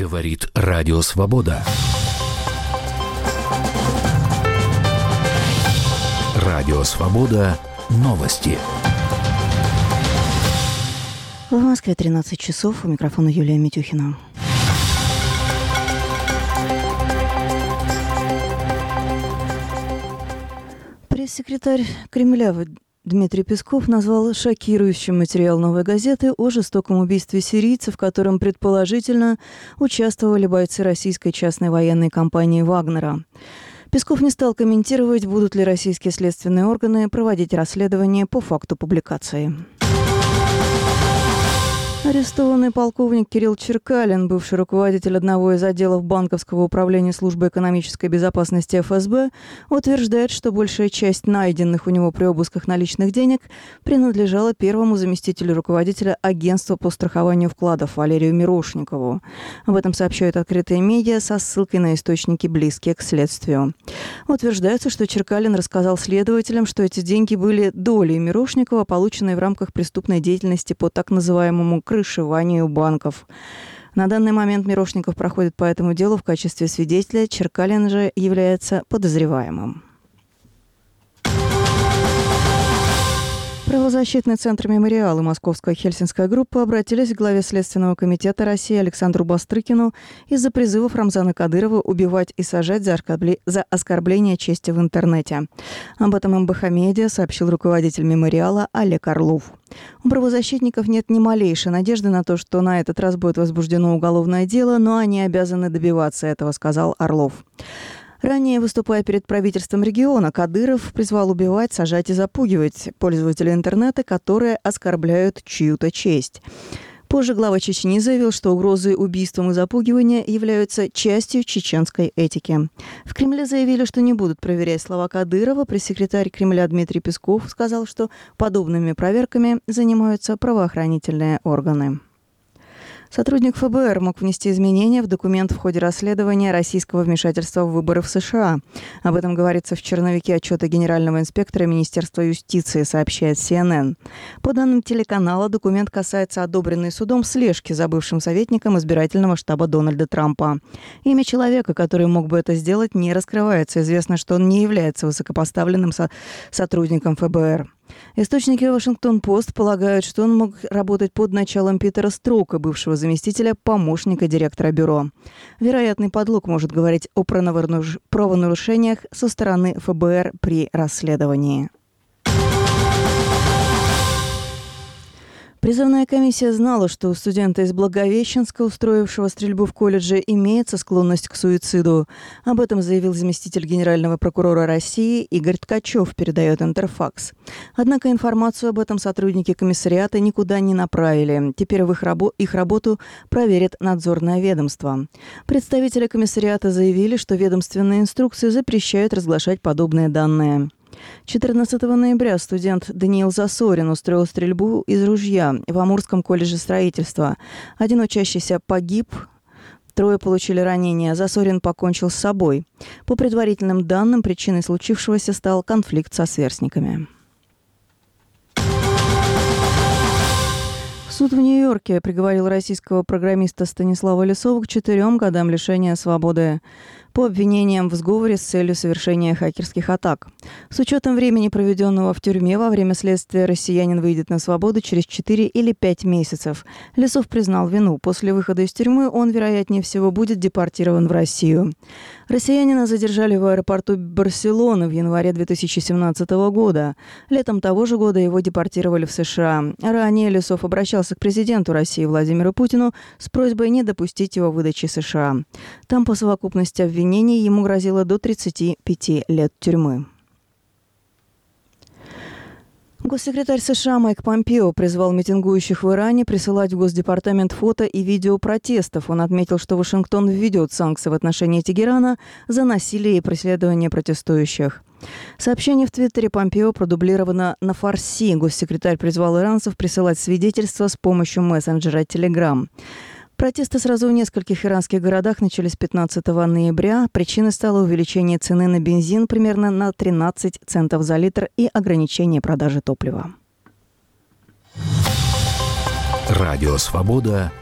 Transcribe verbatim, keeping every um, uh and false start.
Говорит Радио Свобода. Радио Свобода. Новости. В Москве тринадцать часов. У микрофона Юлия Митюхина. Пресс-секретарь Кремля Дмитрий Песков назвал шокирующим материал «Новой газеты» о жестоком убийстве сирийцев, в котором предположительно участвовали бойцы российской частной военной компании «Вагнера». Песков не стал комментировать, будут ли российские следственные органы проводить расследование по факту публикации. Арестованный полковник Кирилл Черкалин, бывший руководитель одного из отделов Банковского управления службы экономической безопасности эф эс бэ, утверждает, что большая часть найденных у него при обысках наличных денег принадлежала первому заместителю руководителя агентства по страхованию вкладов Валерию Мирошникову. Об этом сообщают открытые медиа со ссылкой на источники, близкие к следствию. Утверждается, что Черкалин рассказал следователям, что эти деньги были долей Мирошникова, полученные в рамках преступной деятельности по так называемому крышеванию банков. На данный момент Мирошников проходит по этому делу в качестве свидетеля, Черкалин же является подозреваемым. Правозащитный центр «Мемориал» и Московская Хельсинская группа обратились к главе Следственного комитета России Александру Бастрыкину из-за призывов Рамзана Кадырова убивать и сажать за, оскорбле... за оскорбление чести в интернете. Об этом эм бэ ха Медиа сообщил руководитель «Мемориала» Олег Орлов. У правозащитников нет ни малейшей надежды на то, что на этот раз будет возбуждено уголовное дело, но они обязаны добиваться этого, сказал Орлов. Ранее, выступая перед правительством региона, Кадыров призвал убивать, сажать и запугивать пользователей интернета, которые оскорбляют чью-то честь. Позже глава Чечни заявил, что угрозы убийством и запугивания являются частью чеченской этики. В Кремле заявили, что не будут проверять слова Кадырова. Пресс-секретарь Кремля Дмитрий Песков сказал, что подобными проверками занимаются правоохранительные органы. Сотрудник эф бэ эр мог внести изменения в документ в ходе расследования российского вмешательства в выборы в США. Об этом говорится в черновике отчета генерального инспектора Министерства юстиции, сообщает си эн эн. По данным телеканала, документ касается одобренной судом слежки за бывшим советником избирательного штаба Дональда Трампа. Имя человека, который мог бы это сделать, не раскрывается. Известно, что он не является высокопоставленным со- сотрудником эф бэ эр. Источники «Вашингтон-Пост» полагают, что он мог работать под началом Питера Строука, бывшего заместителя помощника директора бюро. Вероятный подлог может говорить о правонарушениях со стороны эф бэ эр при расследовании. Призывная комиссия знала, что у студента из Благовещенска, устроившего стрельбу в колледже, имеется склонность к суициду. Об этом заявил заместитель генерального прокурора России Игорь Ткачев, передает Интерфакс. Однако информацию об этом сотрудники комиссариата никуда не направили. Теперь в их, рабо- их работу проверит надзорное ведомство. Представители комиссариата заявили, что ведомственные инструкции запрещают разглашать подобные данные. четырнадцатого ноября студент Даниил Засорин устроил стрельбу из ружья в Амурском колледже строительства. Один учащийся погиб, трое получили ранения. Засорин покончил с собой. По предварительным данным, причиной случившегося стал конфликт со сверстниками. Суд в Нью-Йорке приговорил российского программиста Станислава Лесова к четырем годам лишения свободы по обвинениям в сговоре с целью совершения хакерских атак. С учетом времени, проведенного в тюрьме, во время следствия россиянин выйдет на свободу через четыре или пять месяцев. Лесов признал вину. После выхода из тюрьмы он, вероятнее всего, будет депортирован в Россию. Россиянина задержали в аэропорту Барселоны в январе две тысячи семнадцатого года. Летом того же года его депортировали в США. Ранее Лесов обращался к президенту России Владимиру Путину с просьбой не допустить его выдачи США. Там по совокупности обвинений ему грозило до тридцати пяти лет тюрьмы. Госсекретарь США Майк Помпео призвал митингующих в Иране присылать в Госдепартамент фото и видео протестов. Он отметил, что Вашингтон введет санкции в отношении Тегерана за насилие и преследование протестующих. Сообщение в Твиттере Помпео продублировано на фарси. Госсекретарь призвал иранцев присылать свидетельства с помощью мессенджера Telegram. Протесты сразу в нескольких иранских городах начались пятнадцатого ноября. Причиной стало увеличение цены на бензин примерно на тринадцать центов за литр и ограничение продажи топлива. Радио «Свобода».